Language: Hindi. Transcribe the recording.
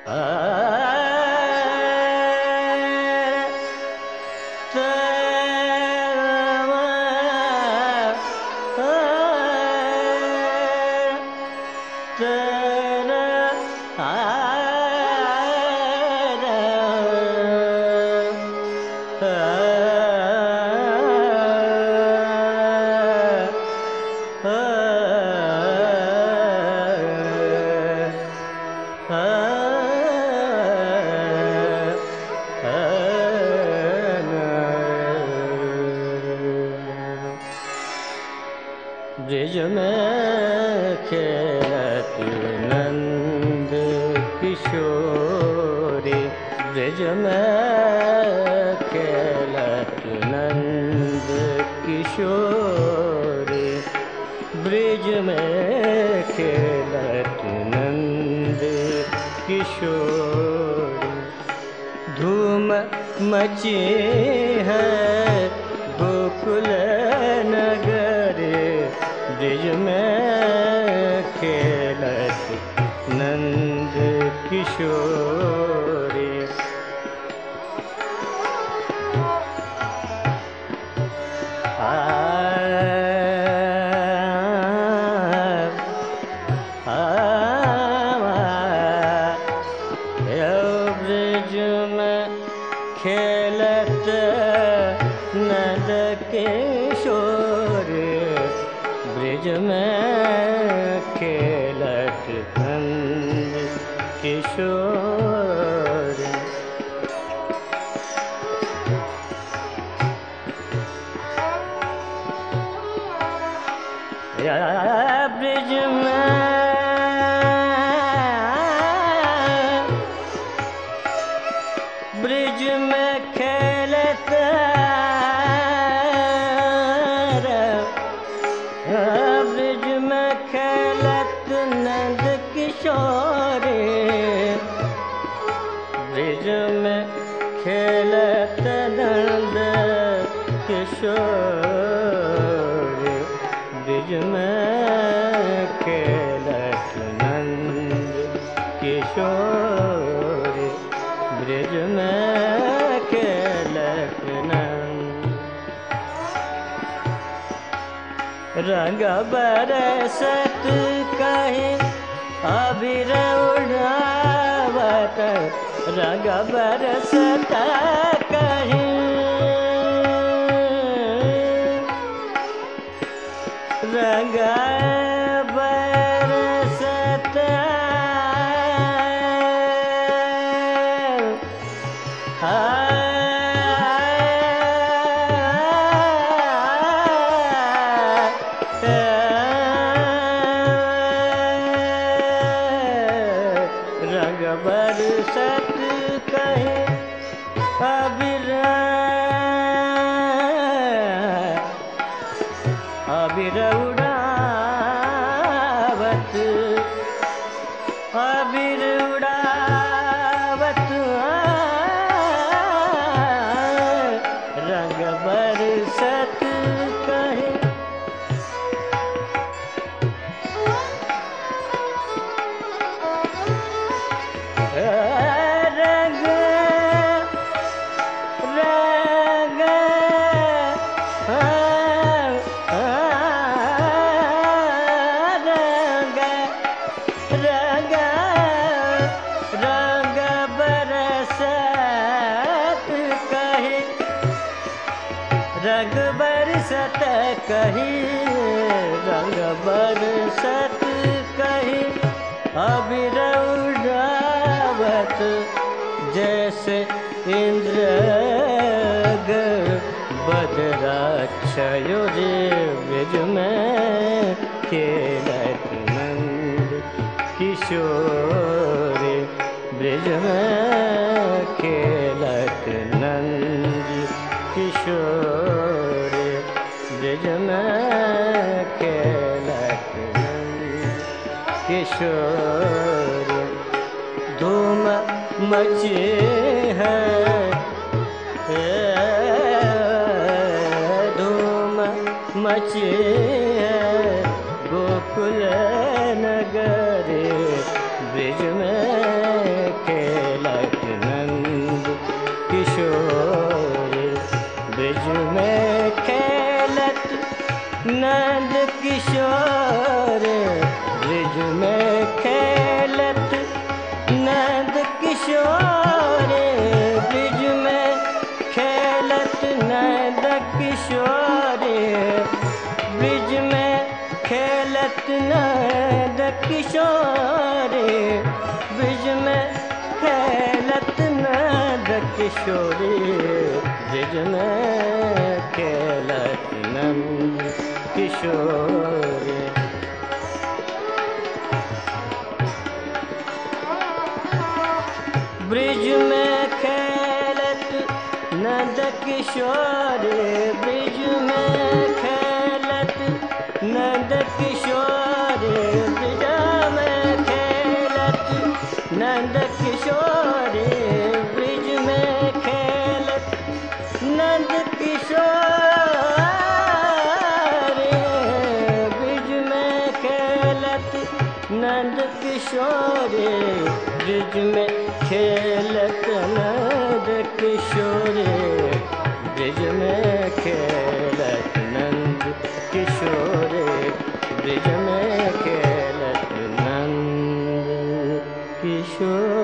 ब्रिज में खेलत नंद किशोरी, ब्रिज में खेलत नंद किशोरी, ब्रिज में खेलत नंद किशोरी। धूम मची है गोकुल नगर, ब्रिज में खेलत नंद किशोरी। ब्रिज में खेलत नंद किशोरी, ब्रिज में खेलत नंद किशोरी। ब्रिज में ब्रिज में खेलत ब्रिज में खेलत नंद किशोरी, ब्रिज में खेलत नंद किशोरी, ब्रिज में खेलत नंद किशोरी, ब्रिज में खेलत नंद। रंग बरसत कहीं अबीर उड़ावत, रंग बरसत कहीं रंग बरसत रंग बरसत कहीं अबीर अबीर उड़ावत, अबीर उड़ावत रंग बरसत कहीं रंग रंग रंग रंग बरसत कहीं, रंग बरसत कहीं, रंग बरसत कहीं अबीर उड़ावत, जैसे इंद्र बदराक्षयो रे, ब्रिज में खेलत नंद किशोरी, ब्रिज में खेलत नंद किशोरी, ब्रिज में खेलत नंद किशोरी। धूम मची है धूम मची है गोकुल नगर, ब्रिज में नंद किशोर ब्रिज में खेलत नंद किशोर ब्रिज में खेलत नंद किशोर ब्रिज में खेलत नंद किशोर ब्रिज में खेलत नंद किशोर ब्रिज में खेलत नंद किशोर। ब्रिज में खेलत नंद किशोर ब्रिज में खेलत नंद किशोर ब्रिज में खेलत नंद किशोर ब्रिज में खेलत नंद किशोर ब्रिज में खेलत नंद किशोर ब्रिज में खेलत नंद किशोर ब्रिज में खेलत नंद किशोर ब्रिज में खेलत नंद किशोर।